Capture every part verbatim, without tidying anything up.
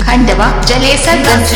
खंडवा जलेसरगंज।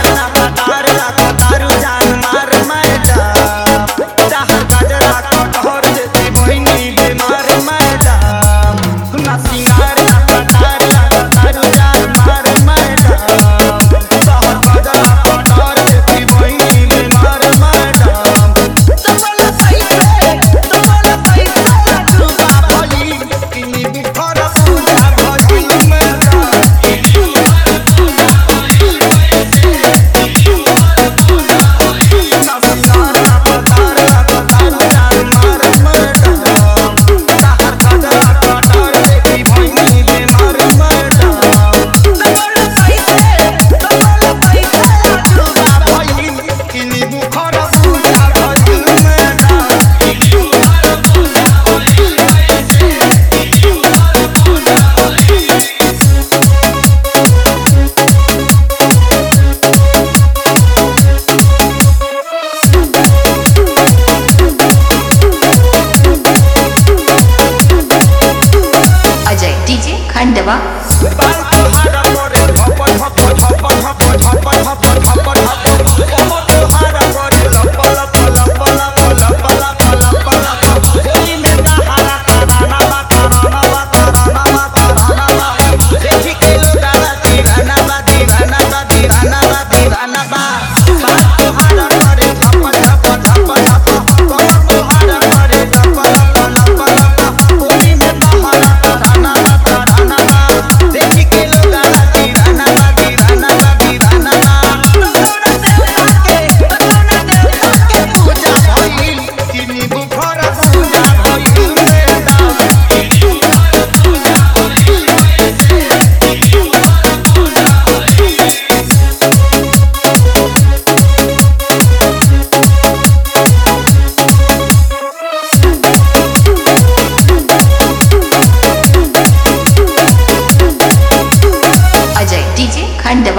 खंडवा खंडवा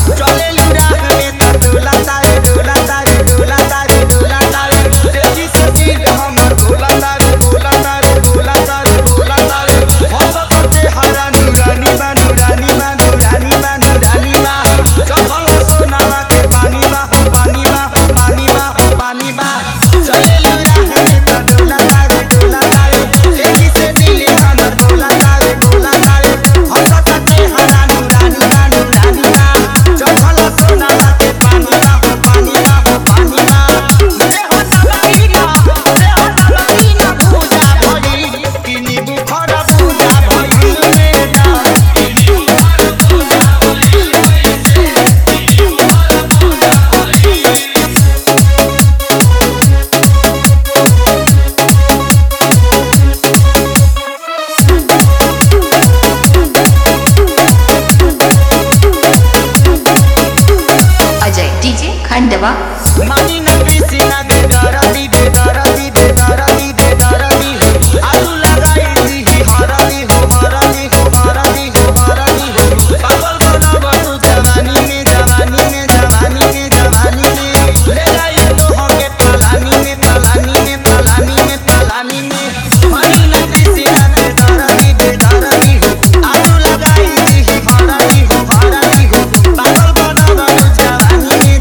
खंडवा मानी न पीसी न दे दरदी दे दरदी दे दरदी दे दरदी आलू लगाई दी हरदी हो हरदी हो हरदी हो हरदी हो पागल बनावा तू जवानी में जवानी में जवानी में जवानी में ले जाई तो होके पलानी में पलानी में पलानी में पलानी में मानी न पीसी न दे दरदी दे दरदी आलू लगाई दी हरदी हो हरदी हो पागल बनावा तू जवानी में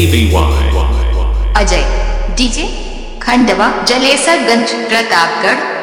अजय डीजे खंडवा जलेसरगंज प्रतापगढ़।